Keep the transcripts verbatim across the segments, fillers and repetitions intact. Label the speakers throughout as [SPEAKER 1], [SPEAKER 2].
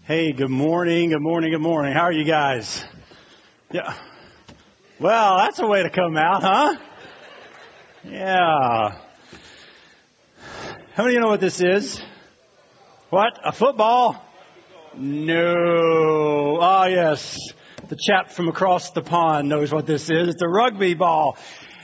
[SPEAKER 1] Hey, good morning, good morning, good morning. How are you guys? Yeah. Well, that's a way to come out, huh? Yeah. How many of you know what this is? What? A football? No. Ah, yes. The chap from across the pond knows what this is. It's a rugby ball.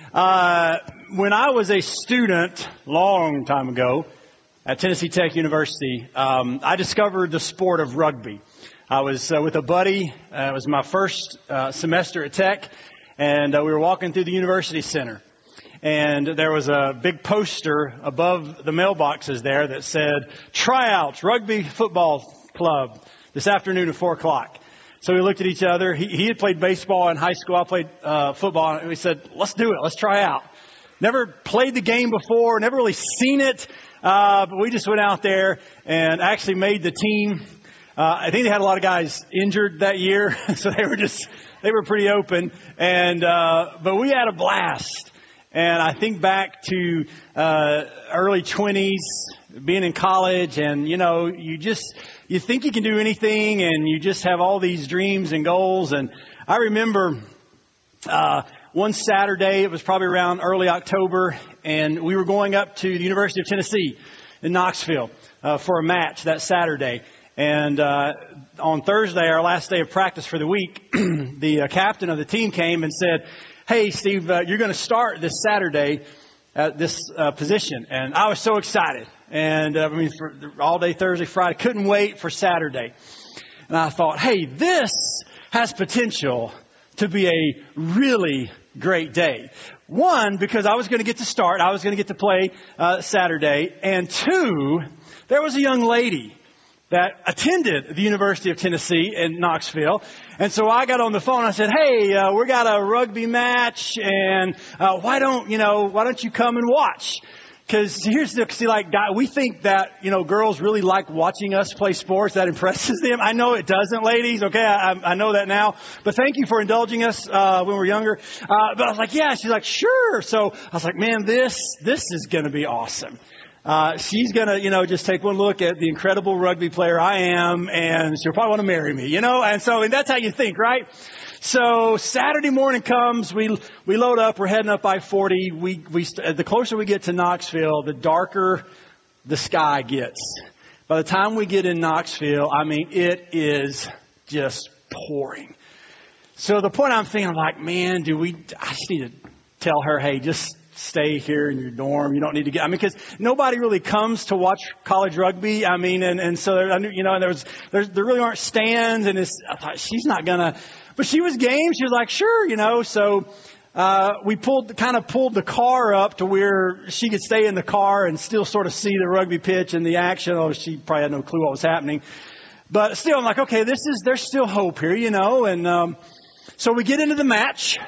[SPEAKER 1] Uh, when I was a student, long time ago, at Tennessee Tech University, um, I discovered the sport of rugby. I was uh, with a buddy. Uh, it was my first uh, semester at Tech, and uh, we were walking through the university center. And there was a big poster above the mailboxes there that said, "Tryouts, Rugby Football Club, this afternoon at four o'clock. So we looked at each other. He, he had played baseball in high school. I played uh, football. And we said, let's do it. Let's try out. Never played the game before. Never really seen it. Uh, but we just went out there and actually made the team. Uh, I think they had a lot of guys injured that year. So they were just, they were pretty open. And, uh, but we had a blast. And I think back to, uh, early twenties, being in college, and, you know, you just, you think you can do anything, and you just have all these dreams and goals. And I remember, uh, one Saturday, it was probably around early October, and we were going up to the University of Tennessee in Knoxville uh, for a match that Saturday. And uh, on Thursday, our last day of practice for the week, the uh, captain of the team came and said, "Hey, Steve, uh, you're going to start this Saturday at this uh, position." And I was so excited. And uh, I mean, for all day Thursday, Friday, couldn't wait for Saturday. And I thought, hey, this has potential to be a really great day. One, because I was going to get to start. I was going to get to play uh, Saturday. And two, there was a young lady that attended the University of Tennessee in Knoxville. And so I got on the phone. I said, hey, uh, we got a rugby match. And uh, why don't, you know, why don't you come and watch? Because here's the, see, like, guy, we think that, you know, girls really like watching us play sports. That impresses them. I know it doesn't, ladies. Okay. I, I know that now, but thank you for indulging us, uh, when we were younger. Uh, but I was like, yeah, she's like, sure. So I was like, man, this, this is going to be awesome. Uh, she's going to, you know, just take one look at the incredible rugby player I am, and she'll probably want to marry me, you know? And so, and that's how you think, right? So Saturday morning comes, we, we load up, we're heading up I forty. We, we, the closer we get to Knoxville, the darker the sky gets. By the time we get in Knoxville, I mean, it is just pouring. So the point I'm thinking, I'm like, man, do we, I just need to tell her, hey, just stay here in your dorm. You don't need to get, I mean, because nobody really comes to watch college rugby. I mean, and, and so, there, you know, and there was, there, there really aren't stands, and it's, I thought, she's not gonna, but she was game. She was like, sure, you know, so, uh, we pulled, kind of pulled the car up to where she could stay in the car and still sort of see the rugby pitch and the action. Oh, she probably had no clue what was happening, but still, I'm like, okay, this is, there's still hope here, you know, and, um, so we get into the match.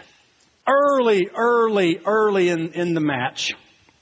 [SPEAKER 1] Early, early, early in, in the match,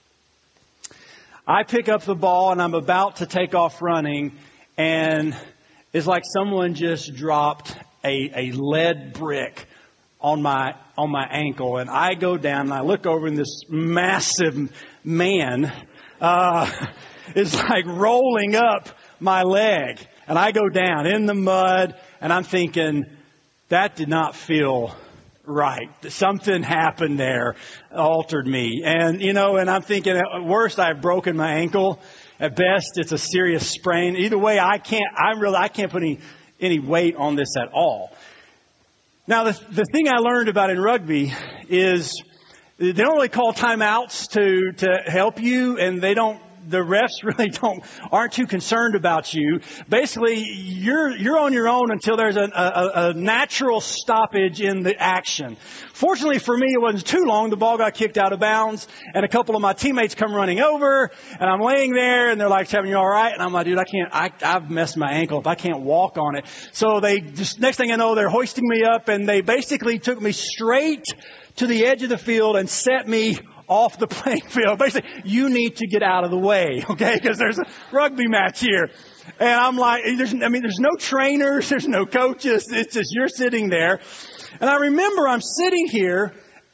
[SPEAKER 1] I pick up the ball and I'm about to take off running, and it's like someone just dropped a, a lead brick on my, on my ankle. And I go down and I look over, and this massive man, uh, is like rolling up my leg, and I go down in the mud, and I'm thinking, that did not feel right. Something happened there, altered me. And, you know, and I'm thinking, at worst, I've broken my ankle. At best, it's a serious sprain. Either way, I can't, I really, I can't put any, any weight on this at all. Now, the, the thing I learned about in rugby is they don't really call timeouts to, to help you, and they don't, the refs really don't, aren't too concerned about you. Basically, you're, you're on your own until there's a, a, a natural stoppage in the action. Fortunately for me, it wasn't too long. The ball got kicked out of bounds, and a couple of my teammates come running over, and I'm laying there, and they're like, "Kevin, you all right?" And I'm like, "Dude, I can't, I, I've messed my ankle up. I can't walk on it." So they just, next thing I know, they're hoisting me up, and they basically took me straight to the edge of the field and set me off the playing field. Basically, you need to get out of the way, okay? Because there's a rugby match here. And I'm like, there's, I mean, there's no trainers, there's no coaches. It's just, you're sitting there. And I remember I'm sitting here,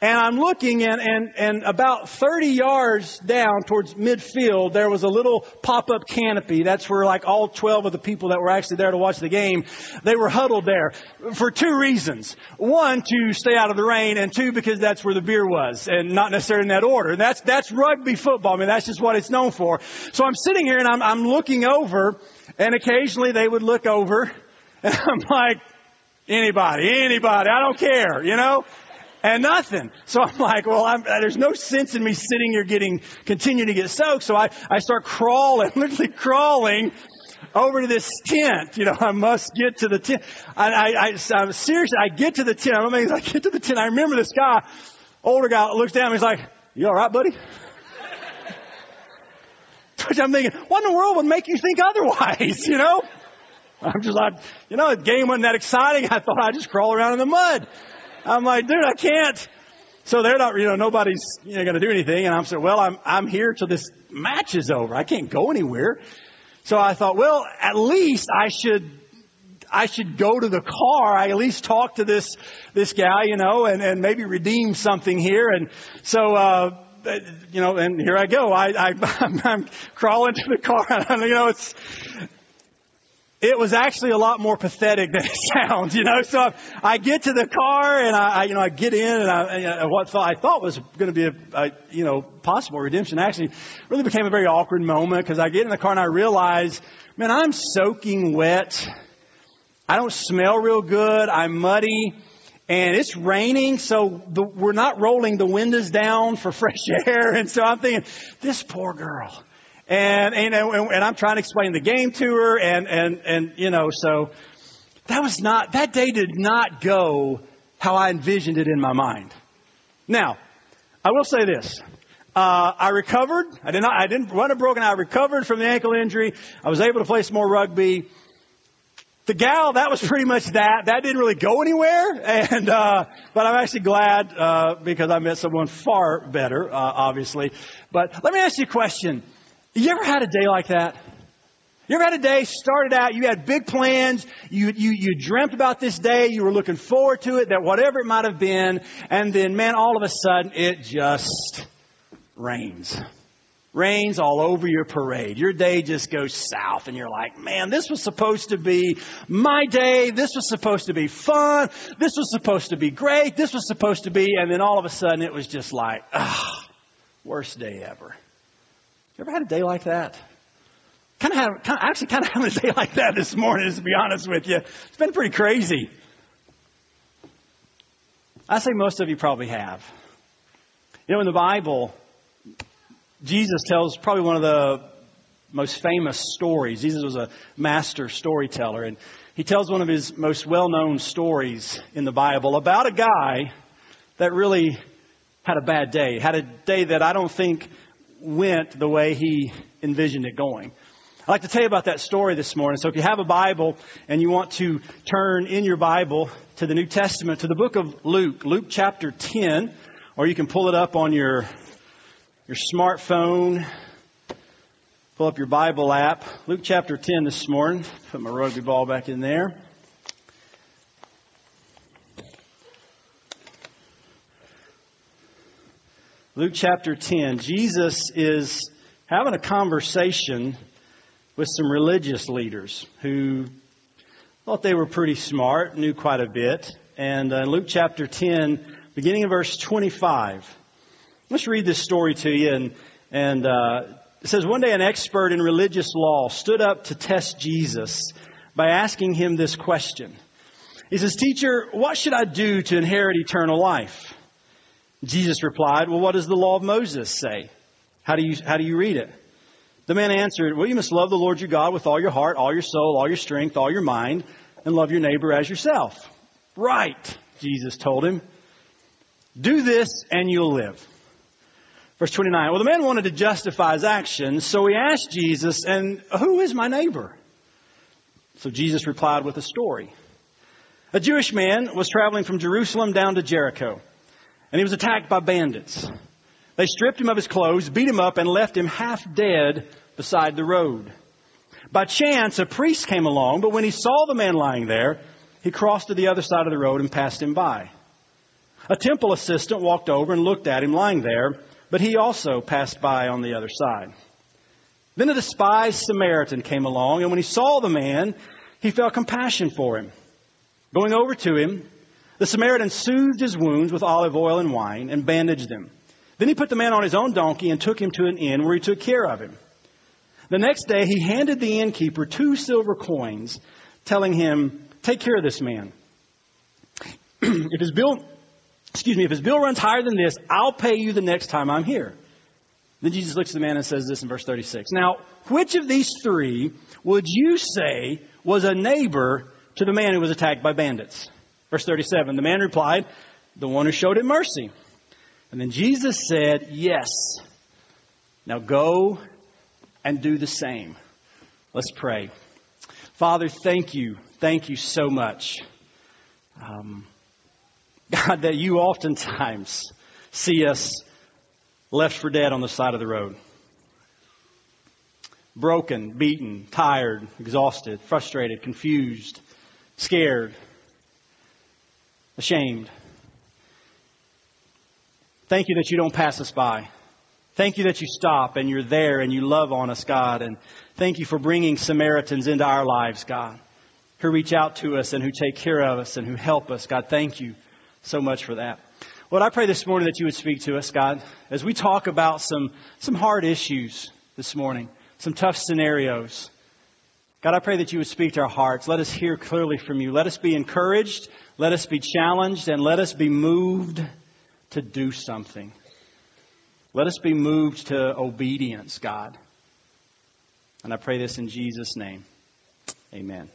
[SPEAKER 1] And I'm looking, and, and, and about thirty yards down towards midfield, there was a little pop-up canopy. That's where like all twelve of the people that were actually there to watch the game, they were huddled there for two reasons. One, to stay out of the rain, and two, because that's where the beer was, and not necessarily in that order. And that's, that's rugby football. I mean, that's just what it's known for. So I'm sitting here and I'm, I'm looking over, and occasionally they would look over, and I'm like, anybody, anybody, I don't care, you know? And nothing. So I'm like, well, I'm, there's no sense in me sitting here getting, continuing to get soaked. So I, I start crawling, literally crawling over to this tent. You know, I must get to the tent. I, I, I, I'm seriously, I get to the tent. I mean, I get to the tent. I remember this guy, older guy, looks down and he's like, you all right, buddy? Which I'm thinking, what in the world would make you think otherwise, you know? I'm just like, you know, the game wasn't that exciting. I thought I'd just crawl around in the mud. I'm like, dude, I can't. So they're not, you know, nobody's, you know, going to do anything. And I'm saying, well, I'm, I'm here till this match is over. I can't go anywhere. So I thought, well, at least I should, I should go to the car. I at least talk to this, this guy, you know, and, and maybe redeem something here. And so, uh, you know, and here I go. I, I, I'm, I'm crawling to the car. You know, it's, it was actually a lot more pathetic than it sounds, you know. So I get to the car and I, I you know, I get in and I, I what thought, I thought was going to be a, a, you know, possible redemption actually really became a very awkward moment because I get in the car and I realize, man, I'm soaking wet. I don't smell real good. I'm muddy and it's raining. So the, we're not rolling the windows down for fresh air. And so I'm thinking, this poor girl. And, and, and I'm trying to explain the game to her and, and, and, you know, so that was not, that day did not go how I envisioned it in my mind. Now, I will say this. Uh, I recovered. I did not, I didn't run a broken. I recovered from the ankle injury. I was able to play some more rugby. The gal, that was pretty much that. That didn't really go anywhere. And, uh, but I'm actually glad, uh, because I met someone far better, uh, obviously. But let me ask you a question. You ever had a day like that? You ever had a day, started out, you had big plans, you, you, you dreamt about this day, you were looking forward to it, that whatever it might have been, and then, man, all of a sudden, it just rains. Rains all over your parade. Your day just goes south, and you're like, man, this was supposed to be my day, this was supposed to be fun, this was supposed to be great, this was supposed to be, and then all of a sudden, it was just like, ah, worst day ever. You ever had a day like that? Kind of have, kind of, actually kind of having a day like that this morning, to be honest with you. It's been pretty crazy. I say most of you probably have. You know, in the Bible, Jesus tells probably one of the most famous stories. Jesus was a master storyteller, and he tells one of his most well-known stories in the Bible about a guy that really had a bad day, had a day that I don't think went the way he envisioned it going. I'd like to tell you about that story this morning. So if you have a Bible and you want to turn in your Bible to the New Testament, to the book of Luke, Luke chapter ten, or you can pull it up on your, your smartphone, pull up your Bible app. Luke chapter ten this morning. Put my rugby ball back in there. Luke chapter ten, Jesus is having a conversation with some religious leaders who thought they were pretty smart, knew quite a bit. And uh, in Luke chapter ten, beginning in verse twenty-five, let's read this story to you. And, and uh, it says, one day an expert in religious law stood up to test Jesus by asking him this question. He says, "Teacher, what should I do to inherit eternal life?" Jesus replied, "Well, what does the law of Moses say? How do you, how do you read it?" The man answered, "Well, you must love the Lord your God with all your heart, all your soul, all your strength, all your mind, and love your neighbor as yourself." "Right," Jesus told him. "Do this and you'll live." Verse twenty-nine, well, the man wanted to justify his actions, so he asked Jesus, "And who is my neighbor?" So Jesus replied with a story. A Jewish man was traveling from Jerusalem down to Jericho, and he was attacked by bandits. They stripped him of his clothes, beat him up, and left him half dead beside the road. By chance, a priest came along, but when he saw the man lying there, he crossed to the other side of the road and passed him by. A temple assistant walked over and looked at him lying there, but he also passed by on the other side. Then a despised Samaritan came along, and when he saw the man, he felt compassion for him. Going over to him, the Samaritan soothed his wounds with olive oil and wine and bandaged them. Then he put the man on his own donkey and took him to an inn where he took care of him. The next day he handed the innkeeper two silver coins, telling him, "Take care of this man. If his bill, excuse me, if his bill runs higher than this, I'll pay you the next time I'm here." Then Jesus looks at the man and says this in verse thirty-six. "Now, which of these three would you say was a neighbor to the man who was attacked by bandits?" Verse thirty-seven, the man replied, "The one who showed him mercy." And then Jesus said, "Yes. Now go and do the same." Let's pray. Father, thank you. Thank you so much. Um, God, that you oftentimes see us left for dead on the side of the road. Broken, beaten, tired, exhausted, frustrated, confused, scared, ashamed. Thank you that you don't pass us by. Thank you that you stop and you're there and you love on us, God. And thank you for bringing Samaritans into our lives, God, who reach out to us and who take care of us and who help us. God, thank you so much for that. Lord, I pray this morning that you would speak to us, God, as we talk about some, some hard issues this morning, some tough scenarios. God, I pray that you would speak to our hearts. Let us hear clearly from you. Let us be encouraged. Let us be challenged, and let us be moved to do something. Let us be moved to obedience, God. And I pray this in Jesus' name. Amen.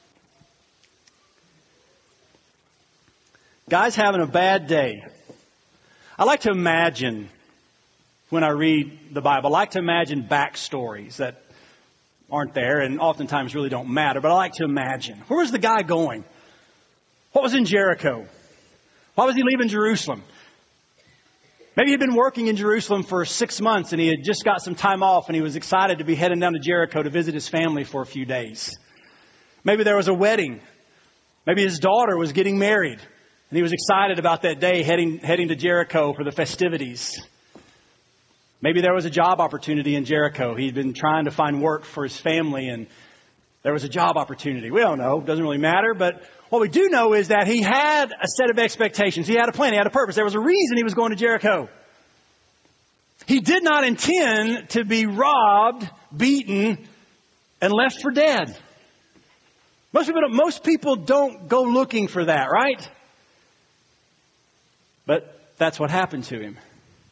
[SPEAKER 1] Guys having a bad day. I like to imagine, when I read the Bible, I like to imagine backstories that aren't there and oftentimes really don't matter. But I like to imagine. Where was the guy going? What was in Jericho? Why was he leaving Jerusalem? Maybe he'd been working in Jerusalem for six months and he had just got some time off and he was excited to be heading down to Jericho to visit his family for a few days. Maybe there was a wedding. Maybe his daughter was getting married and he was excited about that day heading, heading to Jericho for the festivities. Maybe there was a job opportunity in Jericho. He'd been trying to find work for his family and there was a job opportunity. We don't know. It doesn't really matter. But what we do know is that he had a set of expectations. He had a plan. He had a purpose. There was a reason he was going to Jericho. He did not intend to be robbed, beaten, and left for dead. Most people don't, most people don't go looking for that, right? But that's what happened to him.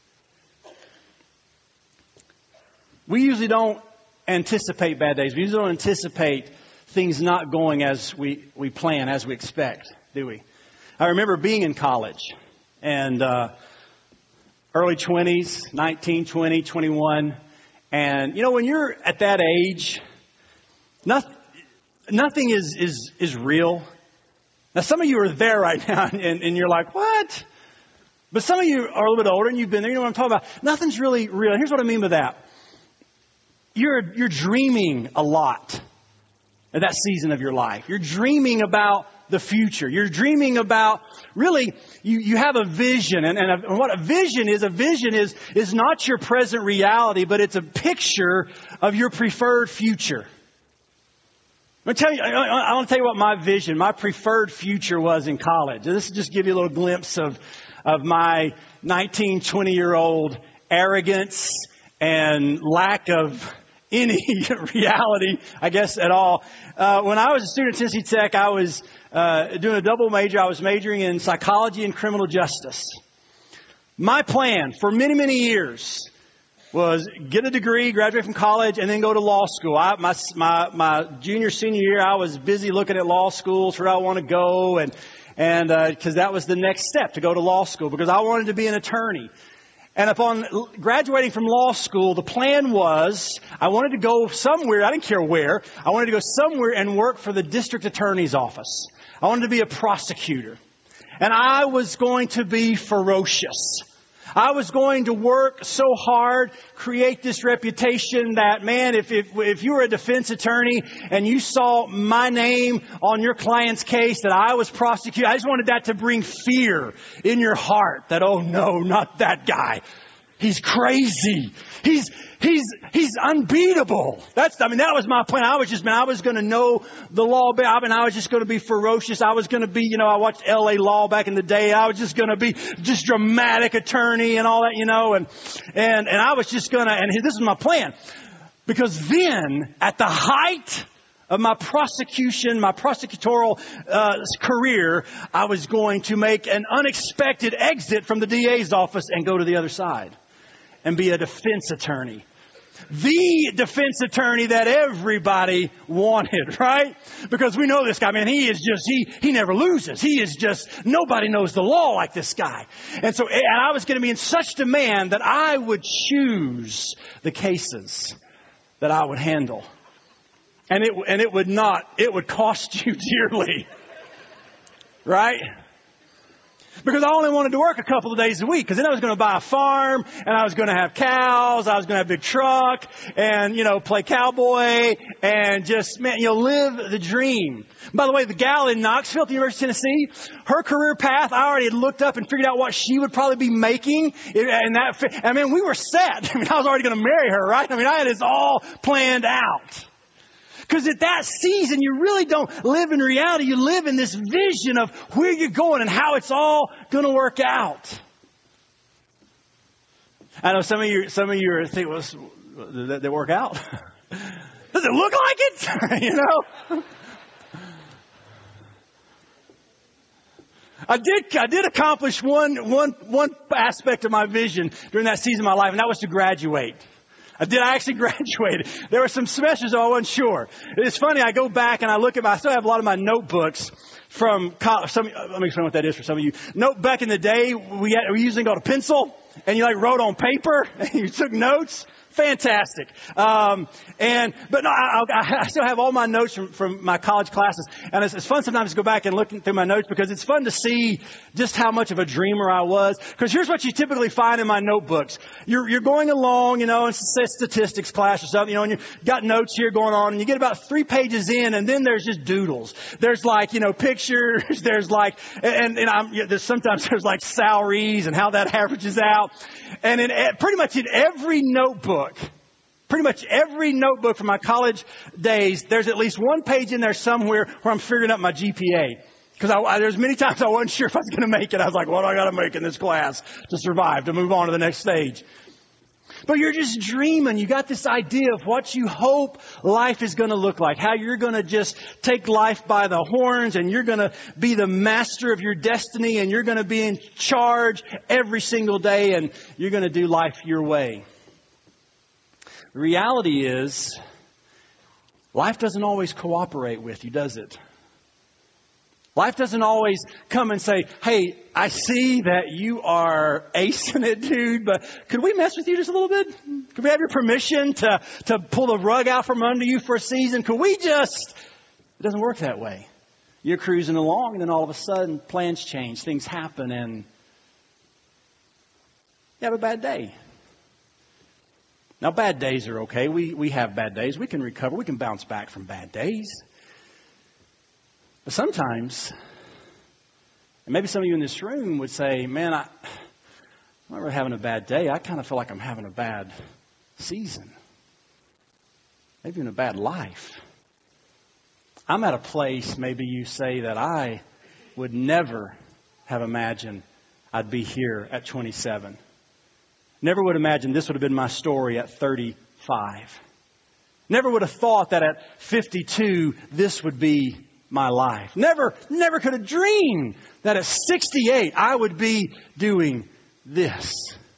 [SPEAKER 1] We usually don't anticipate bad days. We usually don't anticipate things not going as we, we plan, as we expect, do we? I remember being in college and uh, early twenties, nineteen, twenty, twenty-one. And, you know, when you're at that age, nothing, nothing is, is, is real. Now, some of you are there right now and, and you're like, what? But some of you are a little bit older and you've been there. You know what I'm talking about? Nothing's really real. And here's what I mean by that. You're, you're dreaming a lot at that season of your life. You're dreaming about the future. You're dreaming about, really, you, you have a vision. And, and, a, and what a vision is, a vision is, is not your present reality, but it's a picture of your preferred future. I'm tell you, I, I, I want to tell you what my vision, my preferred future was in college. This will just give you a little glimpse of, of my nineteen, twenty year old arrogance and lack of any reality, I guess, at all. Uh, when I was a student at Tennessee Tech, I was uh, doing a double major. I was majoring in psychology and criminal justice. My plan for many, many years was get a degree, graduate from college, and then go to law school. I, my, my, my junior, senior year, I was busy looking at law schools, where I want to go, and and because uh, that was the next step, to go to law school, because I wanted to be an attorney. And upon graduating from law school, the plan was I wanted to go somewhere. I didn't care where. I wanted to go somewhere and work for the district attorney's office. I wanted to be a prosecutor. And I was going to be ferocious. I was going to work so hard, create this reputation that, man, if, if, if you were a defense attorney and you saw my name on your client's case that I was prosecuted, I just wanted that to bring fear in your heart that, oh no, not that guy. He's crazy. He's, he's, he's unbeatable. That's, I mean, that was my plan. I was just, man, I was going to know the law. I mean, I was just going to be ferocious. I was going to be, you know, I watched L A Law back in the day. I was just going to be just dramatic attorney and all that, you know, and, and, and I was just going to, and this is my plan. Because then at the height of my prosecution, my prosecutorial uh, career, I was going to make an unexpected exit from the D A's office and go to the other side and be a defense attorney. The defense attorney that everybody wanted, right? Because we know this guy, man, he is just, he, he never loses. He is just, nobody knows the law like this guy. And so, and I was going to be in such demand that I would choose the cases that I would handle. And it, and it would not, it would cost you dearly. Right? Because I only wanted to work a couple of days a week. Because then I was going to buy a farm. And I was going to have cows. I was going to have a big truck. And, you know, play cowboy. And just, man, you know, live the dream. By the way, the gal in Knoxville at the University of Tennessee, her career path, I already had looked up and figured out what she would probably be making. And that, I mean, we were set. I mean, I was already going to marry her, right? I mean, I had this all planned out. Because at that season, you really don't live in reality. You live in this vision of where you're going and how it's all going to work out. I know some of you, some of you are thinking, well, did that, that work out? Does it look like it? You know? I did, I did accomplish one, one, one aspect of my vision during that season of my life, and that was to graduate. I did. I actually graduated. There were some semesters I wasn't sure. It's funny. I go back and I look at my, I still have a lot of my notebooks from college. Some, let me explain what that is for some of you. Note back in the day, we had, we usually got a pencil and you like wrote on paper and you took notes. Fantastic. Um, and, but no, I, I, I still have all my notes from, from my college classes. And it's, it's fun sometimes to go back and look through my notes because it's fun to see just how much of a dreamer I was. Because here's what you typically find in my notebooks. You're, you're going along, you know, in say statistics class or something, you know, and you've got notes here going on and you get about three pages in and then there's just doodles. There's like, you know, pictures. There's like, and, and I'm, there's sometimes there's like salaries and how that averages out. And in pretty much in every notebook, Pretty much every notebook from my college days, there's at least one page in there somewhere where I'm figuring out my G P A. Because I, I, there's many times I wasn't sure if I was going to make it. I was like, what do I got to make in this class to survive, to move on to the next stage? But you're just dreaming. You got this idea of what you hope life is going to look like. How you're going to just take life by the horns and you're going to be the master of your destiny and you're going to be in charge every single day and you're going to do life your way. The reality is, life doesn't always cooperate with you, does it? Life doesn't always come and say, hey, I see that you are acing it, dude, but could we mess with you just a little bit? Could we have your permission to, to pull the rug out from under you for a season? Could we just... It doesn't work that way. You're cruising along and then all of a sudden plans change, things happen, and you have a bad day. Now, bad days are okay. We we have bad days. We can recover. We can bounce back from bad days. But sometimes, and maybe some of you in this room would say, man, I, I'm not really having a bad day. I kind of feel like I'm having a bad season. Maybe even a bad life. I'm at a place, maybe you say, that I would never have imagined I'd be here at twenty-seven. Never would imagine this would have been my story at thirty-five. Never would have thought that at fifty-two, this would be my life. Never, never could have dreamed that at sixty-eight, I would be doing this.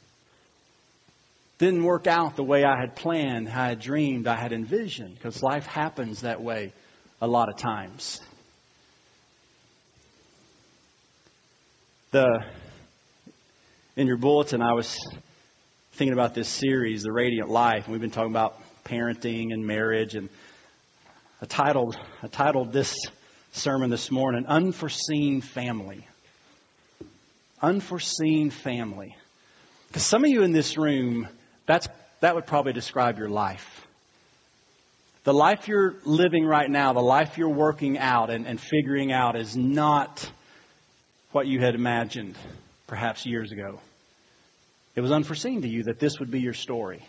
[SPEAKER 1] Didn't work out the way I had planned, I had dreamed, I had envisioned, because life happens that way a lot of times. The, in your bulletin, I was thinking about this series, The Radiant Life, and we've been talking about parenting and marriage, and I titled, I titled this sermon this morning, Unforeseen Family. Unforeseen Family. Because some of you in this room, that's that would probably describe your life. The life you're living right now, the life you're working out and, and figuring out is not what you had imagined perhaps years ago. It was unforeseen to you that this would be your story.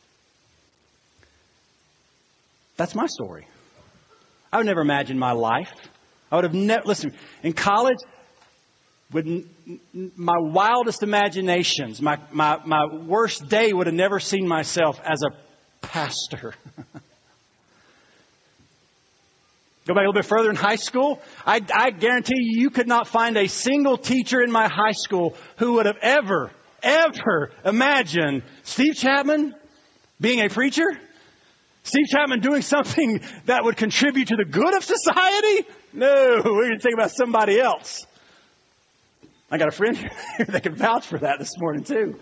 [SPEAKER 1] That's my story. I would never imagine my life. I would have never, listen, in college, with my wildest imaginations, my, my, my worst day would have never seen myself as a pastor. Go back a little bit further in high school. I, I guarantee you, you could not find a single teacher in my high school who would have ever, ever imagined Steve Chapman being a preacher. Steve Chapman doing something that would contribute to the good of society? No, we're going to think about somebody else. I got a friend here that can vouch for that this morning too.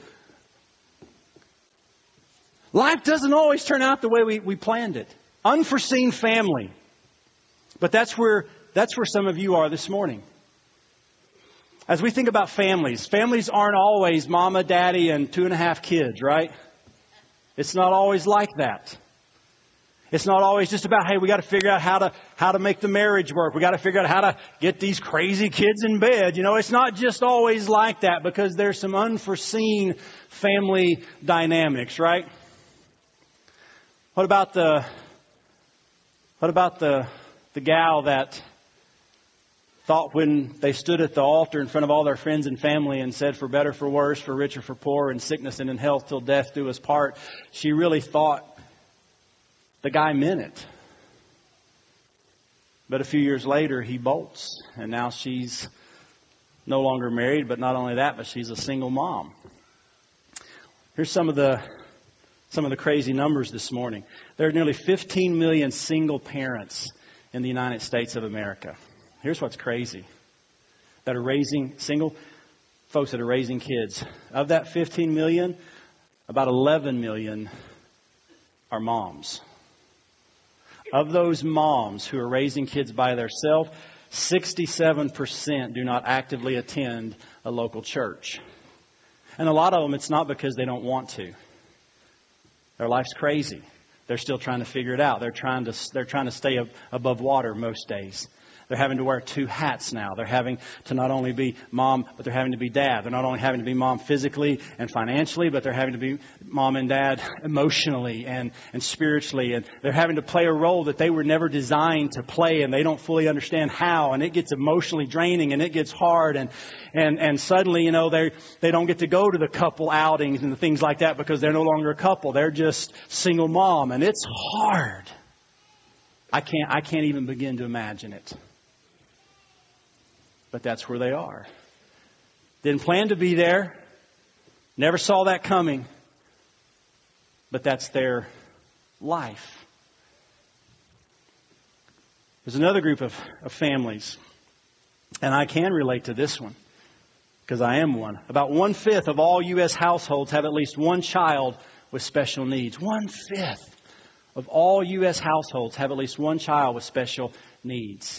[SPEAKER 1] Life doesn't always turn out the way we, we planned it. Unforeseen family. But that's where that's where some of you are this morning. As we think about families, families aren't always mama, daddy, and two and a half kids, right? It's not always like that. It's not always just about, hey, we got to figure out how to how to make the marriage work. We got to figure out how to get these crazy kids in bed. You know, it's not just always like that because there's some unforeseen family dynamics, right? What about the what about the the gal that thought when they stood at the altar in front of all their friends and family and said, for better, for worse, for richer, for poor, in sickness and in health till death do us part, she really thought the guy meant it. But a few years later, he bolts. And now she's no longer married. But not only that, but she's a single mom. Here's some of the some of the crazy numbers this morning. There are nearly fifteen million single parents in the United States of America. Here's what's crazy. That are raising single folks that are raising kids. Of that fifteen million, about eleven million are moms. Of those moms who are raising kids by themselves, sixty-seven percent do not actively attend a local church. And a lot of them, it's not because they don't want to. Their life's crazy. They're still trying to figure it out. They're trying to they're trying to stay ab- above water most days. They're having to wear two hats now. They're having to not only be mom, but they're having to be dad. They're not only having to be mom physically and financially, but they're having to be mom and dad emotionally and, and spiritually. And they're having to play a role that they were never designed to play, and they don't fully understand how. And it gets emotionally draining, and it gets hard. And and and suddenly, you know, they they don't get to go to the couple outings and the things like that because they're no longer a couple. They're just single mom, and it's hard. I can't I can't even begin to imagine it. But that's where they are. Didn't plan to be there. Never saw that coming. But that's their life. There's another group of, of families. And I can relate to this one. Because I am one. About one-fifth of all U S households have at least one child with special needs. One-fifth of all U S households have at least one child with special needs.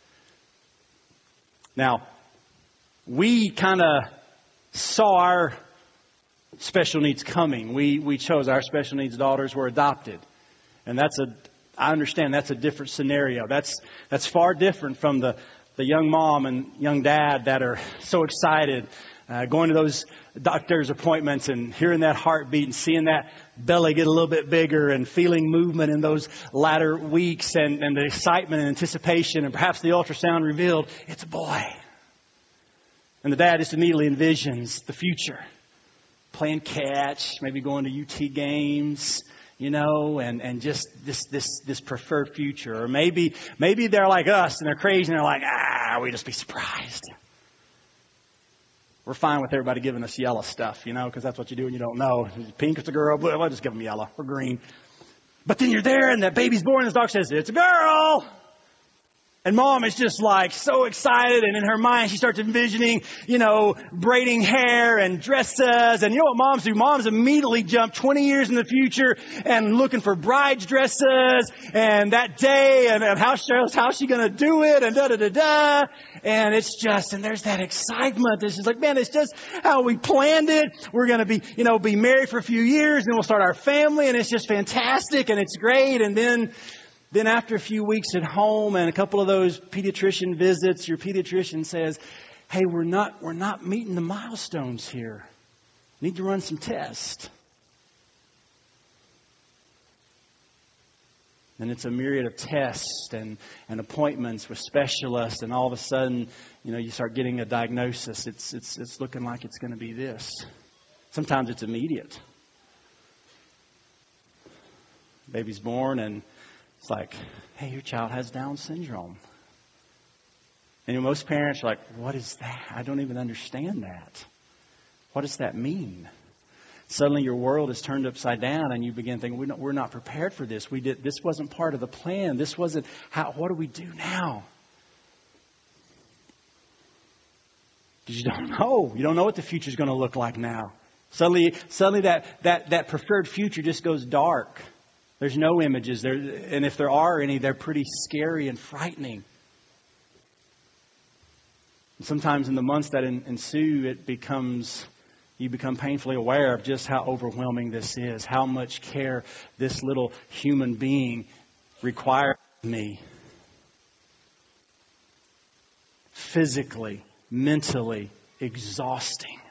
[SPEAKER 1] Now, we kind of saw our special needs coming. We we chose our special needs daughters were adopted. And that's a, I understand that's a different scenario. That's that's far different from the, the young mom and young dad that are so excited uh, going to those doctor's appointments and hearing that heartbeat and seeing that belly get a little bit bigger and feeling movement in those latter weeks and, and the excitement and anticipation and perhaps the ultrasound revealed it's a boy. And the dad just immediately envisions the future. Playing catch, maybe going to U T games, you know, and, and just this, this, this preferred future. Or maybe, maybe they're like us and they're crazy and they're like, ah, we just be surprised. We're fine with everybody giving us yellow stuff, you know, because that's what you do when you don't know. Pink, it's a girl. Blue, we'll just give them yellow or green. But then you're there and that baby's born and the doctor says, it's a girl. And mom is just like so excited, and in her mind she starts envisioning, you know, braiding hair and dresses. And you know what moms do? Moms immediately jump twenty years in the future and looking for bride's dresses and that day and, and how Cheryl's, how's she going to do it and da da da da. And it's just, and there's that excitement. This is like, man, it's just how we planned it. We're going to be, you know, be married for a few years, and then we'll start our family, and it's just fantastic and it's great. And then Then after a few weeks at home and a couple of those pediatrician visits, your pediatrician says, hey, we're not, we're not meeting the milestones here. Need to run some tests. And it's a myriad of tests and, and appointments with specialists. And all of a sudden, you know, you start getting a diagnosis. It's, it's, it's looking like it's going to be this. Sometimes it's immediate. Baby's born and it's like, hey, your child has Down syndrome. And you know, most parents are like, what is that? I don't even understand that. What does that mean? Suddenly your world is turned upside down and you begin thinking, we're not, we're not prepared for this. We did, this wasn't part of the plan. This wasn't how, what do we do now? Because you don't know. You don't know what the future is going to look like now. Suddenly, suddenly that, that, that preferred future just goes dark. There's no images there, and if there are any, they're pretty scary and frightening. And sometimes in the months that ensue, it becomes, you become painfully aware of just how overwhelming this is, how much care this little human being requires of me. Physically, mentally, exhausting.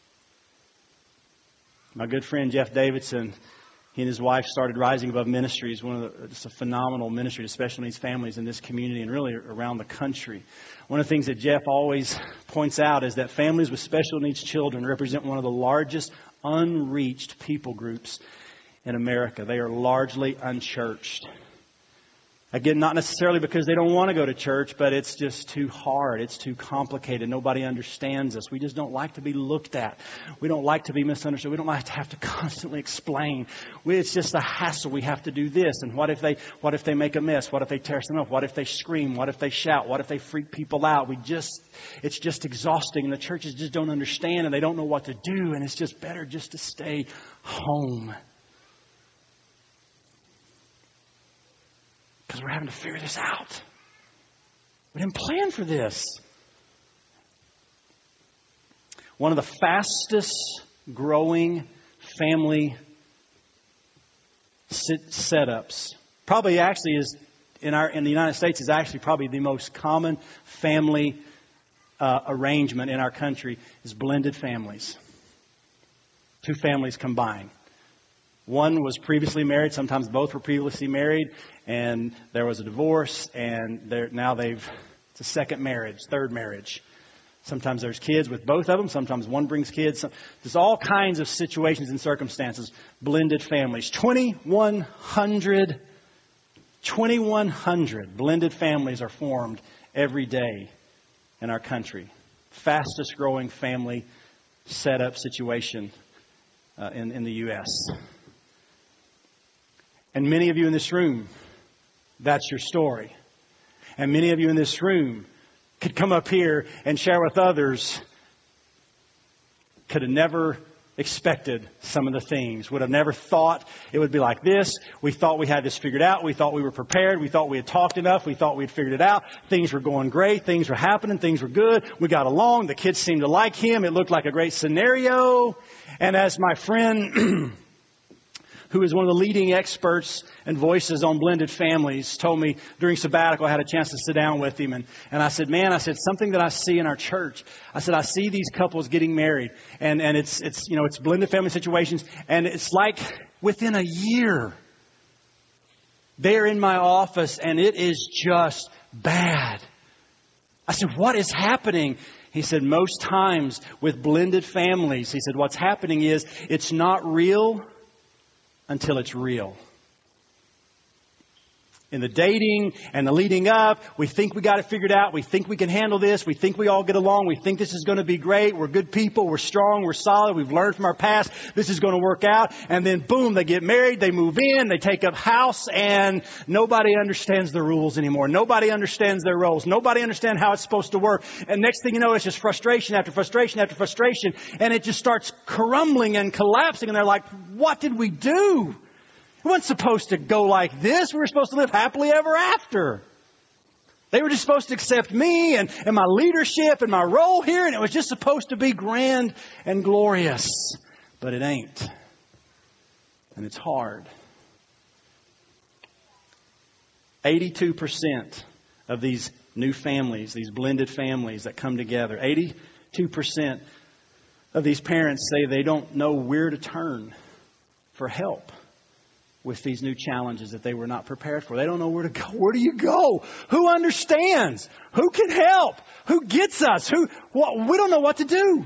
[SPEAKER 1] My good friend Jeff Davidson, he and his wife started Rising Above Ministries, one of the, it's a phenomenal ministry to special needs families in this community and really around the country. One of the things that Jeff always points out is that families with special needs children represent one of the largest unreached people groups in America. They are largely unchurched. Again, not necessarily because they don't want to go to church, but it's just too hard. It's too complicated. Nobody understands us. We just don't like to be looked at. We don't like to be misunderstood. We don't like to have to constantly explain. We, it's just a hassle. We have to do this. And what if they, what if they make a mess? What if they tear something up? What if they scream? What if they shout? What if they freak people out? We just, it's just exhausting. And the churches just don't understand and they don't know what to do. And it's just better just to stay home. Because we're having to figure this out. We didn't plan for this. One of the fastest growing family sit- setups, probably actually is in our in the United States, is actually probably the most common family uh, arrangement in our country is blended families. Two families combined. One was previously married. Sometimes both were previously married, and there was a divorce, and they're, now they've it's a second marriage, third marriage. Sometimes there's kids with both of them. Sometimes one brings kids. There's all kinds of situations and circumstances. Blended families. twenty-one hundred, twenty-one hundred blended families are formed every day in our country. Fastest growing family setup situation uh, in, in the U S And many of you in this room, that's your story. And many of you in this room could come up here and share with others, could have never expected some of the things, would have never thought it would be like this. We thought we had this figured out. We thought we were prepared. We thought we had talked enough. We thought we had figured it out. Things were going great. Things were happening. Things were good. We got along. The kids seemed to like him. It looked like a great scenario. And as my friend who is one of the leading experts and voices on blended families, told me during sabbatical, I had a chance to sit down with him. And, and I said, man, I said, something that I see in our church. I said, I see these couples getting married and, and it's, it's, you know, it's blended family situations. And it's like within a year, they're in my office and it is just bad. I said, what is happening? He said, most times with blended families, he said, what's happening is it's not real until it's real. In the dating and the leading up, we think we got it figured out. We think we can handle this. We think we all get along. We think this is going to be great. We're good people. We're strong. We're solid. We've learned from our past. This is going to work out. And then boom, they get married. They move in. They take up house and nobody understands the rules anymore. Nobody understands their roles. Nobody understands how it's supposed to work. And next thing you know, it's just frustration after frustration after frustration. And it just starts crumbling and collapsing. And they're like, what did we do? We weren't supposed to go like this. We were supposed to live happily ever after. They were just supposed to accept me and, and my leadership and my role here. And it was just supposed to be grand and glorious. But it ain't. And it's hard. eighty-two percent of these new families, these blended families that come together, eighty-two percent of these parents say they don't know where to turn for help with these new challenges that they were not prepared for. They don't know where to go. Where do you go? Who understands? Who can help? Who gets us? Who? What? We don't know what to do.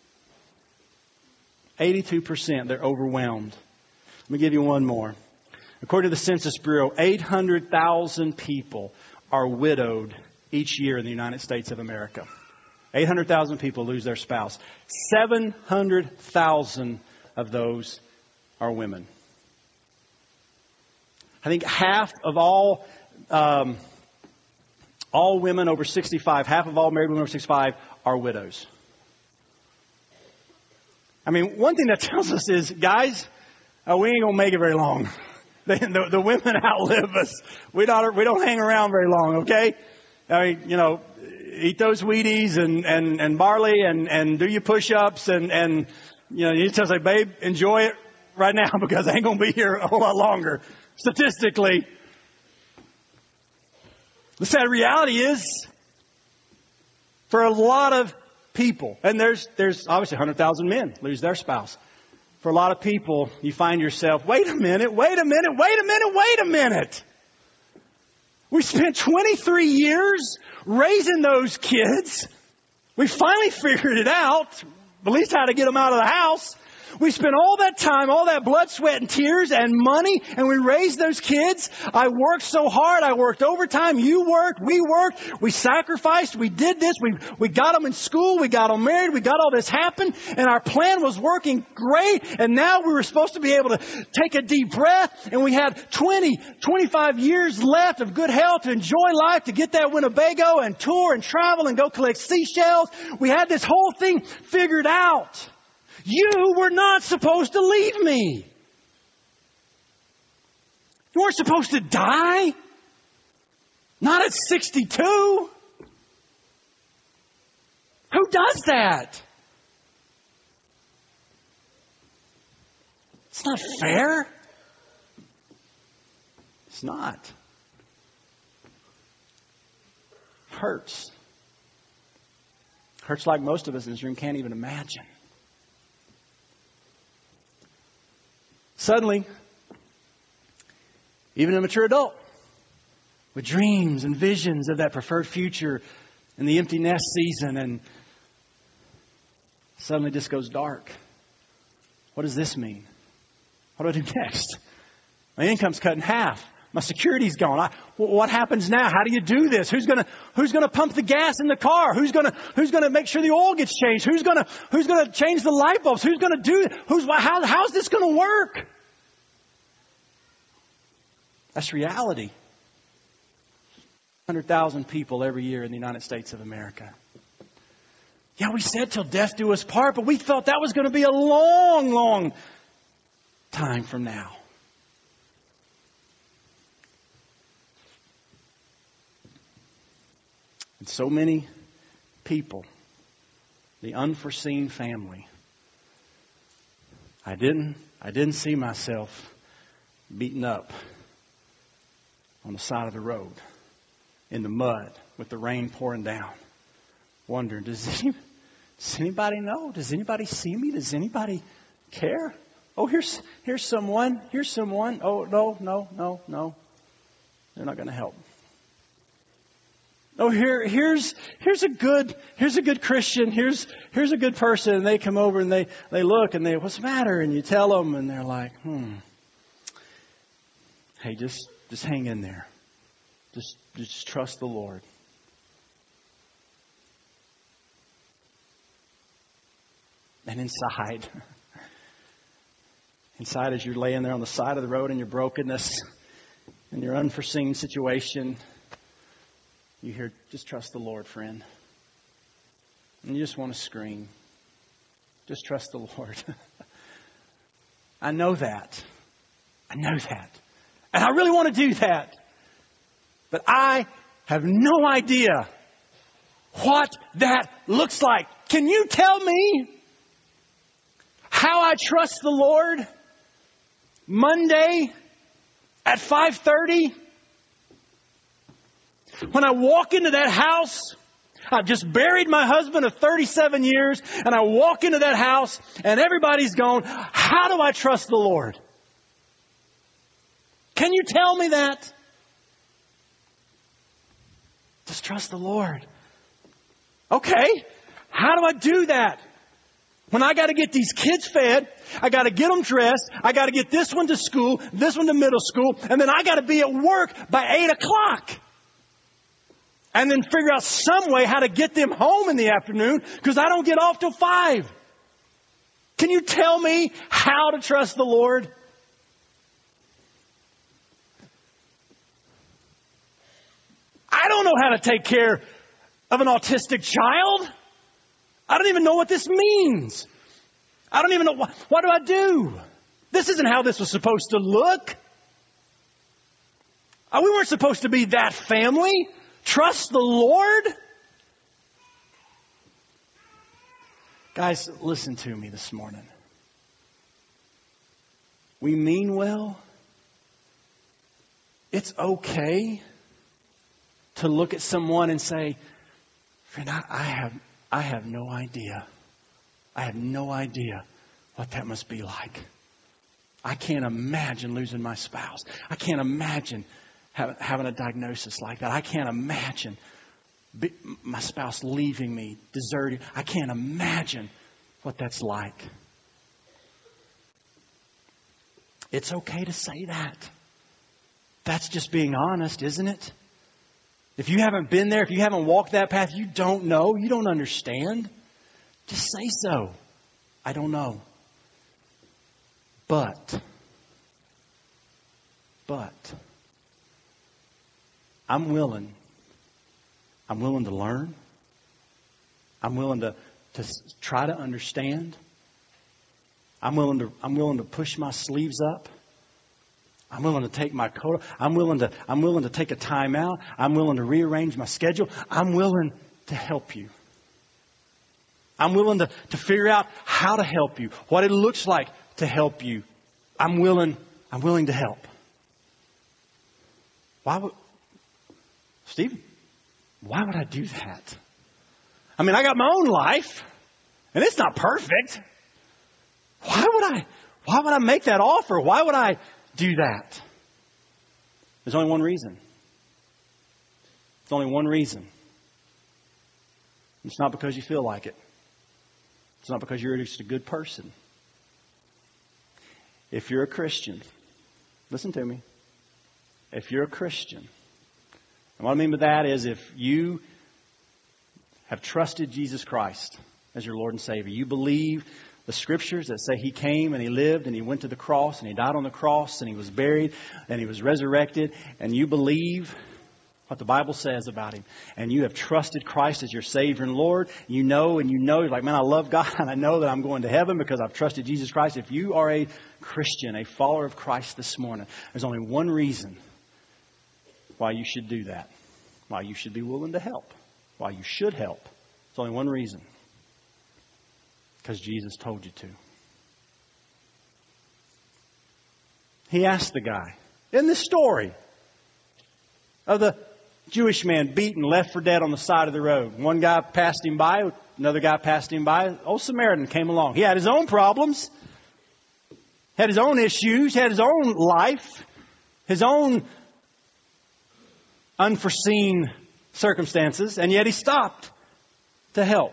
[SPEAKER 1] eighty-two percent, they're overwhelmed. Let me give you one more. According to the Census Bureau, eight hundred thousand people are widowed each year in the United States of America. eight hundred thousand people lose their spouse. seven hundred thousand of those are women. I think half of all um, all women over sixty-five, half of all married women over sixty-five are widows. I mean, one thing that tells us is, guys, uh, we ain't gonna make it very long. the, the, the women outlive us. We don't we don't hang around very long. Okay, I mean, you know, eat those Wheaties and and and barley and and do your push-ups and and you know, you just say, babe, enjoy it right now because I ain't gonna be here a whole lot longer. Statistically, the sad reality is, for a lot of people, and there's there's obviously one hundred thousand men lose their spouse. For a lot of people, you find yourself, wait a minute, wait a minute, wait a minute, wait a minute. We spent twenty-three years raising those kids. We finally figured it out, at least how to get them out of the house. We spent all that time, all that blood, sweat, and tears and money, and we raised those kids. I worked so hard. I worked overtime. You worked. We worked. We sacrificed. We did this. We we got them in school. We got them married. We got all this happen, and our plan was working great. And now we were supposed to be able to take a deep breath, and we had twenty, twenty-five years left of good health to enjoy life, to get that Winnebago and tour and travel and go collect seashells. We had this whole thing figured out. You were not supposed to leave me. You weren't supposed to die. Not at sixty-two. Who does that? It's not fair. It's not. It hurts. It hurts like most of us in this room can't even imagine. Suddenly, even a mature adult with dreams and visions of that preferred future and the empty nest season, and suddenly just goes dark. What does this mean? What do I do next? My income's cut in half. My security's gone. I, what happens now? How do you do this? Who's gonna Who's gonna pump the gas in the car? Who's gonna Who's gonna make sure the oil gets changed? Who's gonna Who's gonna change the light bulbs? Who's gonna do? Who's how How's this gonna work? That's reality. one hundred thousand people every year in the United States of America. Yeah, we said till death do us part, but we thought that was going to be a long, long time from now. And so many people, the unforeseen family. I didn't, I didn't see myself beaten up on the side of the road in the mud with the rain pouring down, wondering, does, any, does anybody know? Does anybody see me? Does anybody care? Oh, here's here's someone. Here's someone. Oh, no, no, no, no. They're not going to help. Oh, here, here's, here's a good, here's a good Christian. Here's, here's a good person. And they come over and they, they look and they, what's the matter? And you tell them and they're like, hmm. Hey, just, just hang in there. Just, just trust the Lord. And inside, inside as you're laying there on the side of the road in your brokenness, in your unforeseen situation, you hear, just trust the Lord, friend. And you just want to scream. Just trust the Lord. I know that. I know that. And I really want to do that. But I have no idea what that looks like. Can you tell me how I trust the Lord Monday at five thirty? When I walk into that house, I've just buried my husband of thirty-seven years, and I walk into that house and everybody's going, how do I trust the Lord? Can you tell me that? Just trust the Lord. Okay, how do I do that? When I got to get these kids fed, I got to get them dressed, I got to get this one to school, this one to middle school, and then I got to be at work by eight o'clock. And then figure out some way how to get them home in the afternoon because I don't get off till five. Can you tell me how to trust the Lord? I don't know how to take care of an autistic child. I don't even know what this means. I don't even know. What, what do I do? This isn't how this was supposed to look. Uh, we weren't supposed to be that family. Trust the Lord. Guys, listen to me this morning. We mean well. It's okay to look at someone and say, friend, I, I have I have no idea. I have no idea what that must be like. I can't imagine losing my spouse. I can't imagine having, having a diagnosis like that. I can't imagine be, my spouse leaving me, deserting. I can't imagine what that's like. It's okay to say that. That's just being honest, isn't it? If you haven't been there, if you haven't walked that path, you don't know, you don't understand. Just say so. I don't know. But, but, I'm willing. I'm willing to learn. I'm willing to, to try to understand. I'm willing to, I'm willing to push my sleeves up. I'm willing to take my coat. I'm willing to, I'm willing to take a time out. I'm willing to rearrange my schedule. I'm willing to help you. I'm willing to, to figure out how to help you, what it looks like to help you. I'm willing, I'm willing to help. Why would, Stephen, why would I do that? I mean, I got my own life and it's not perfect. Why would I, why would I make that offer? Why would I do that? There's only one reason. There's only one reason. It's not because you feel like it. It's not because you're just a good person. If you're a Christian, listen to me. If you're a Christian, and what I mean by that is if you have trusted Jesus Christ as your Lord and Savior, you believe the scriptures that say He came and He lived and He went to the cross and He died on the cross and He was buried and He was resurrected, and you believe what the Bible says about Him, and you have trusted Christ as your Savior and Lord, you know and you know, you're like, man, I love God and I know that I'm going to heaven because I've trusted Jesus Christ. If you are a Christian, a follower of Christ this morning, there's only one reason why you should do that, why you should be willing to help, why you should help. There's only one reason. Because Jesus told you to. He asked the guy in this story of the Jewish man beaten, left for dead on the side of the road. One guy passed him by. Another guy passed him by. Old Samaritan came along. He had his own problems. Had his own issues. Had his own life. His own unforeseen circumstances. And yet he stopped to help.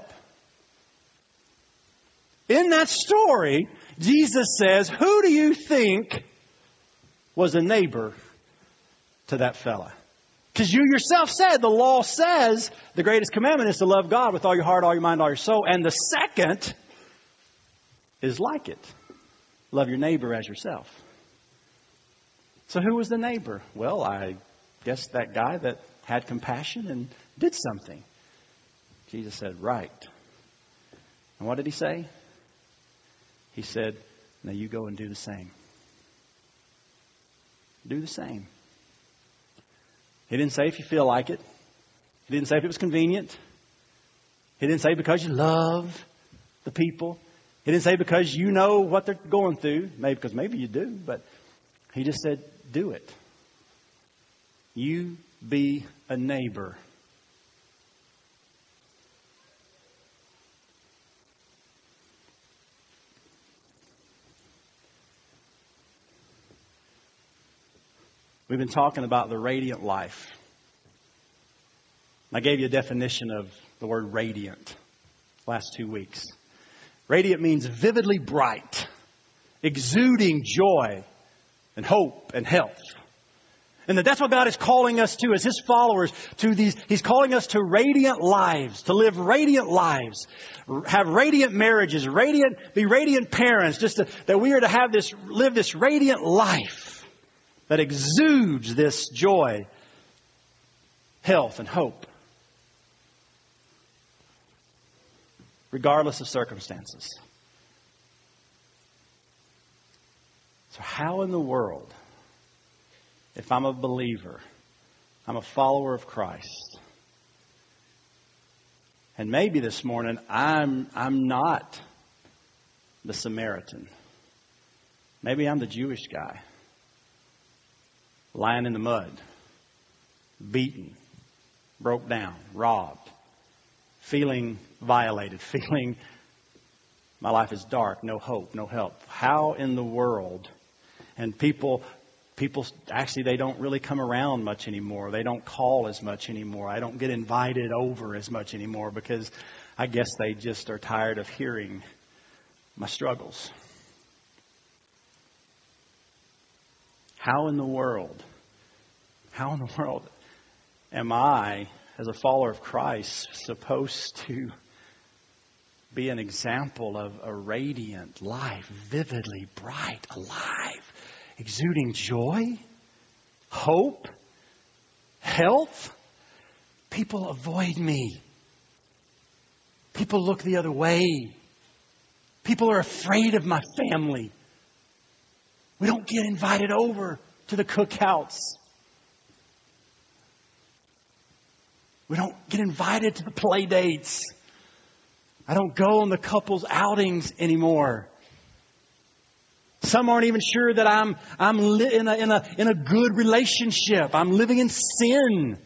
[SPEAKER 1] In that story, Jesus says, who do you think was a neighbor to that fella? Because you yourself said, the law says the greatest commandment is to love God with all your heart, all your mind, all your soul. And the second is like it. Love your neighbor as yourself. So who was the neighbor? Well, I guess that guy that had compassion and did something. Jesus said, right. And what did he say? He said, now you go and do the same. Do the same. He didn't say if you feel like it. He didn't say if it was convenient. He didn't say because you love the people. He didn't say because you know what they're going through. Maybe because maybe you do. But he just said, do it. You be a neighbor. We've been talking about the radiant life. I gave you a definition of the word radiant last two weeks. Radiant means vividly bright, exuding joy and hope and health. And that's what God is calling us to as His followers. To these, He's calling us to radiant lives, to live radiant lives, have radiant marriages, radiant, be radiant parents. Just to, that we are to have this, live this radiant life that exudes this joy, health, and hope, regardless of circumstances. So how in the world, if I'm a believer, I'm a follower of Christ, and maybe this morning I'm I'm not the Samaritan. Maybe I'm the Jewish guy, lying in the mud, beaten, broke down, robbed, feeling violated, feeling my life is dark, no hope, no help. How in the world? And people, people actually, they don't really come around much anymore. They don't call as much anymore. I don't get invited over as much anymore because I guess they just are tired of hearing my struggles. How in the world, how in the world am I, as a follower of Christ, supposed to be an example of a radiant life, vividly bright, alive, exuding joy, hope, health? People avoid me. People look the other way. People are afraid of my family. We don't get invited over to the cookouts. We don't get invited to the play dates. I don't go on the couples outings anymore. Some aren't even sure that I'm I'm li- in a in a in a good relationship. I'm living in sin.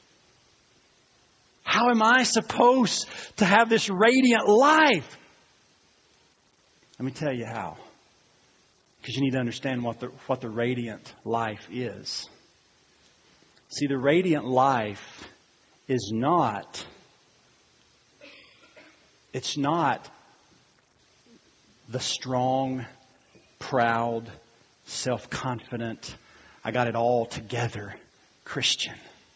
[SPEAKER 1] How am I supposed to have this radiant life? Let me tell you how. Because you need to understand what the what the radiant life is. See, the radiant life is not, it's not the strong, proud, self-confident, I got it all together Christian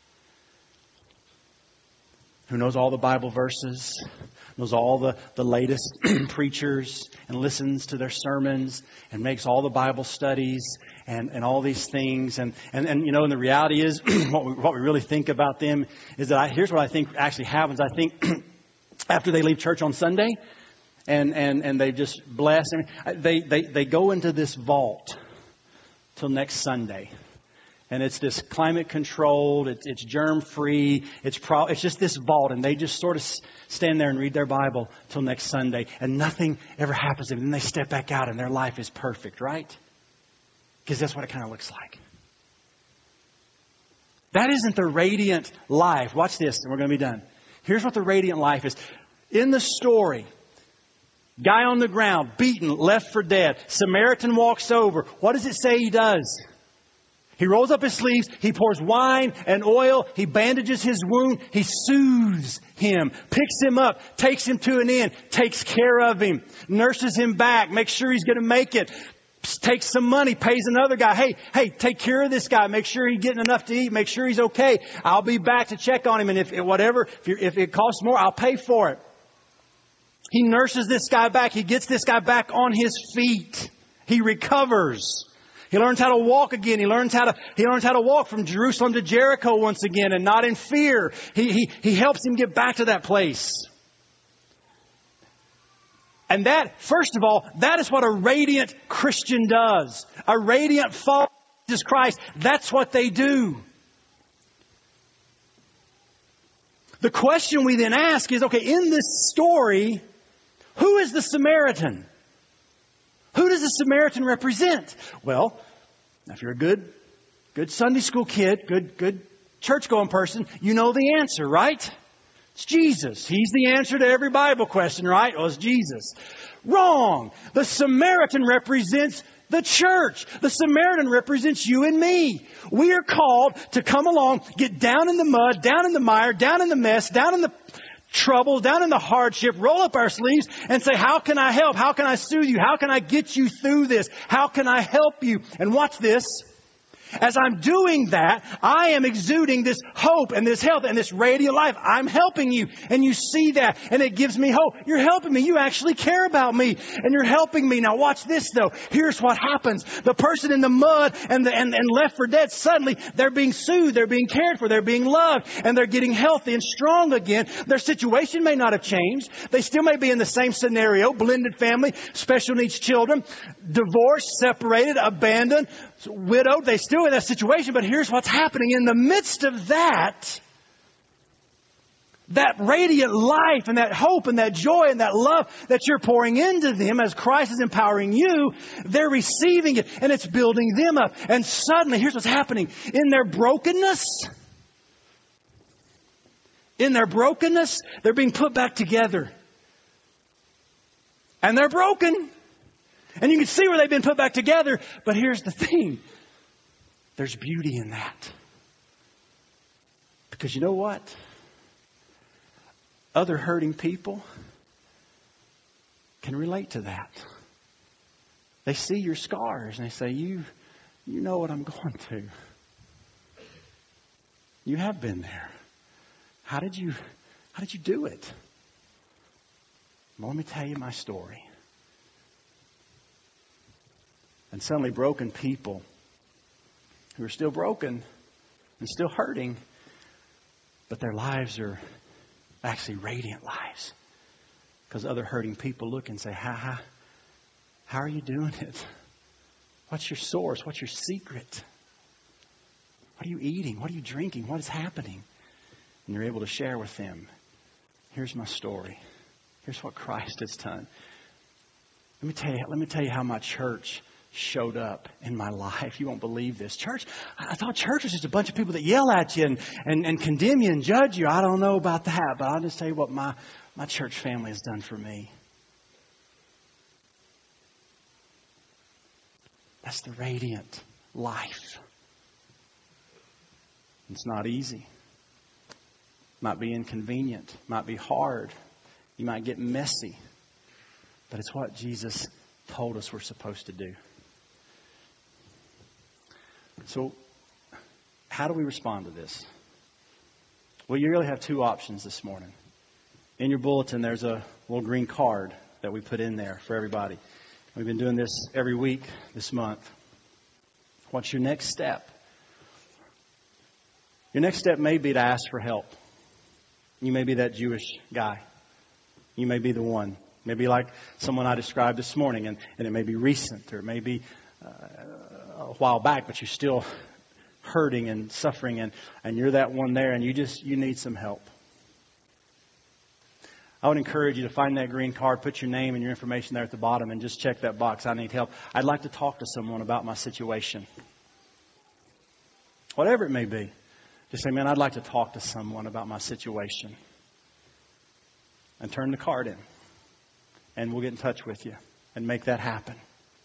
[SPEAKER 1] who knows all the Bible verses, knows all the, the latest preachers and listens to their sermons and makes all the Bible studies and, and all these things. And, and, and, you know, and the reality is what we, what we really think about them is that I, here's what I think actually happens. I think after they leave church on Sunday and, and, and they just bless, I mean, they, they, they go into this vault till next Sunday. And it's this climate controlled, it's, it's germ free, it's pro, it's just this vault. And they just sort of stand there and read their Bible till next Sunday. And nothing ever happens to them. And then they step back out and their life is perfect, right? Because that's what it kind of looks like. That isn't the radiant life. Watch this and we're going to be done. Here's what the radiant life is. In the story, guy on the ground, beaten, left for dead. Samaritan walks over. What does it say he does? He rolls up his sleeves. He pours wine and oil. He bandages his wound. He soothes him, picks him up, takes him to an inn, takes care of him, nurses him back, makes sure he's going to make it, takes some money, pays another guy. Hey, hey, take care of this guy. Make sure he's getting enough to eat. Make sure he's okay. I'll be back to check on him. And if whatever, if, you're, if it costs more, I'll pay for it. He nurses this guy back. He gets this guy back on his feet. He recovers. He learns how to walk again. He learns how to, he learns how to walk from Jerusalem to Jericho once again and not in fear. He, he, he helps him get back to that place. And that, first of all, that is what a radiant Christian does. A radiant follower of Jesus Christ. That's what they do. The question we then ask is, okay, in this story, who is the Samaritan? Who does the Samaritan represent? Well, if you're a good, good Sunday school kid, good, good church-going person, you know the answer, right? It's Jesus. He's the answer to every Bible question, right? Oh, it's Jesus. Wrong. The Samaritan represents the church. The Samaritan represents you and me. We are called to come along, get down in the mud, down in the mire, down in the mess, down in the trouble, down in the hardship, roll up our sleeves and say, how can I help? How can I soothe you? How can I get you through this? How can I help you? And watch this. As I'm doing that, I am exuding this hope and this health and this radiant life. I'm helping you. And you see that. And it gives me hope. You're helping me. You actually care about me. And you're helping me. Now watch this though. Here's what happens. The person in the mud and, the, and, and left for dead, suddenly they're being soothed. They're being cared for. They're being loved. And they're getting healthy and strong again. Their situation may not have changed. They still may be in the same scenario. Blended family, special needs children, divorced, separated, abandoned, widowed. They still in that situation, but here's what's happening. In the midst of that, that radiant life and that hope and that joy and that love that you're pouring into them as Christ is empowering you, they're receiving it and it's building them up. And suddenly, here's what's happening. In their brokenness, in their brokenness, they're being put back together. And they're broken. And you can see where they've been put back together. But here's the thing. There's beauty in that. Because you know what? Other hurting people can relate to that. They see your scars and they say, you, you know what I'm going through. You have been there. How did you, how did you do it? Well, let me tell you my story. And suddenly broken people who are still broken and still hurting, but their lives are actually radiant lives. Because other hurting people look and say, how, how, how are you doing it? What's your source? What's your secret? What are you eating? What are you drinking? What is happening? And you're able to share with them. Here's my story. Here's what Christ has done. Let me tell you, let me tell you how my church showed up in my life. You won't believe this. Church, I thought church was just a bunch of people that yell at you and, and, and condemn you and judge you. I don't know about that, but I'll just tell you what my, my church family has done for me. That's the radiant life. It's not easy. Might be inconvenient. Might be hard. You might get messy. But it's what Jesus told us we're supposed to do. So, how do we respond to this? Well, you really have two options this morning. In your bulletin, there's a little green card that we put in there for everybody. We've been doing this every week this month. What's your next step? Your next step may be to ask for help. You may be that Jewish guy. You may be the one. Maybe like someone I described this morning, and, and it may be recent, or it may be uh, a while back, but you're still hurting and suffering, and, and you're that one there, and you just you need some help. I would encourage you to find that green card, put your name and your information there at the bottom, and just check that box. I need help. I'd like to talk to someone about my situation. Whatever it may be. Just say, man, I'd like to talk to someone about my situation. And turn the card in. And we'll get in touch with you and make that happen.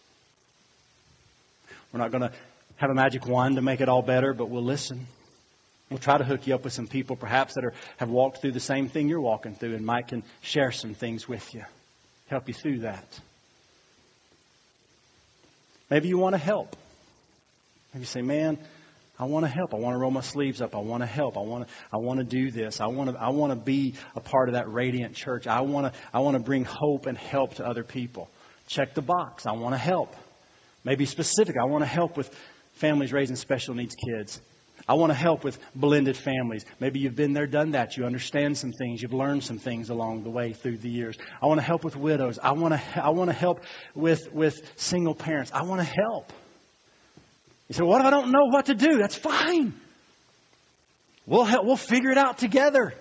[SPEAKER 1] We're not going to have a magic wand to make it all better, but we'll listen. We'll try to hook you up with some people perhaps that are have walked through the same thing you're walking through, and Mike can share some things with you. Help you through that. Maybe you want to help. Maybe you say, man, I want to help. I want to roll my sleeves up. I want to help. I want to, I want to do this. I want to, I want to be a part of that radiant church. I want to, I want to bring hope and help to other people. Check the box. I want to help. Maybe specific. I want to help with families raising special needs kids. I want to help with blended families. Maybe you've been there, done that. You understand some things. You've learned some things along the way through the years. I want to help with widows. I want to, I want to help with, with single parents. I want to help. You say, what if I don't know what to do? That's fine. We'll help, we'll figure it out together.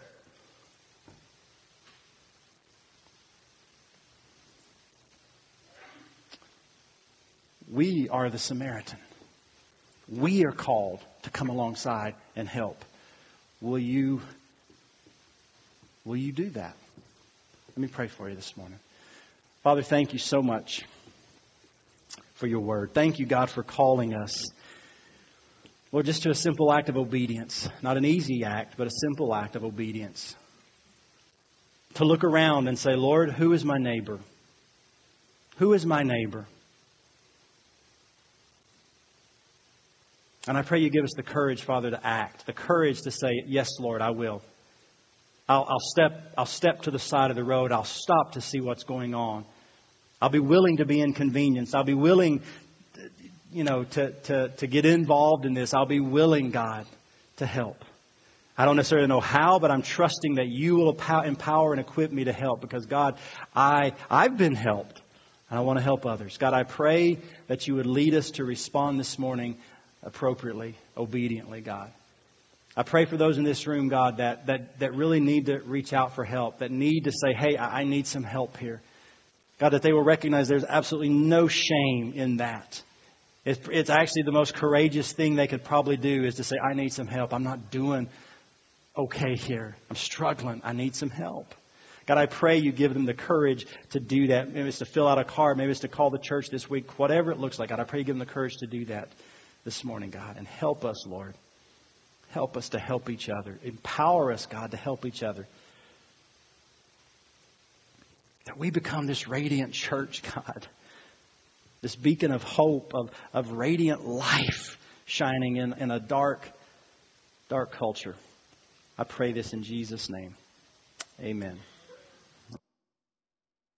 [SPEAKER 1] We are the Samaritan. We are called to come alongside and help. Will you, will you do that? Let me pray for you this morning. Father, thank you so much for your word. Thank you, God, for calling us, Lord, just to a simple act of obedience. Not an easy act, but a simple act of obedience. To look around and say, Lord, who is my neighbor? Who is my neighbor? And I pray you give us the courage, Father, to act. The courage to say, yes, Lord, I will. I'll, I'll step, I'll step to the side of the road. I'll stop to see what's going on. I'll be willing to be inconvenienced. I'll be willing, you know, to, to, to get involved in this. I'll be willing, God, to help. I don't necessarily know how, but I'm trusting that you will empower and equip me to help because, God, I, I've been helped and I want to help others. God, I pray that you would lead us to respond this morning appropriately, obediently, God. I pray for those in this room, God, that, that, that really need to reach out for help, that need to say, hey, I, I need some help here. God, that they will recognize there's absolutely no shame in that. It's, it's actually the most courageous thing they could probably do is to say, I need some help. I'm not doing okay here. I'm struggling. I need some help. God, I pray you give them the courage to do that. Maybe it's to fill out a card. Maybe it's to call the church this week. Whatever it looks like, God, I pray you give them the courage to do that this morning, God. And help us, Lord. Help us to help each other. Empower us, God, to help each other. That we become this radiant church, God. This beacon of hope, of, of radiant life shining in, in a dark, dark culture. I pray this in Jesus' name. Amen.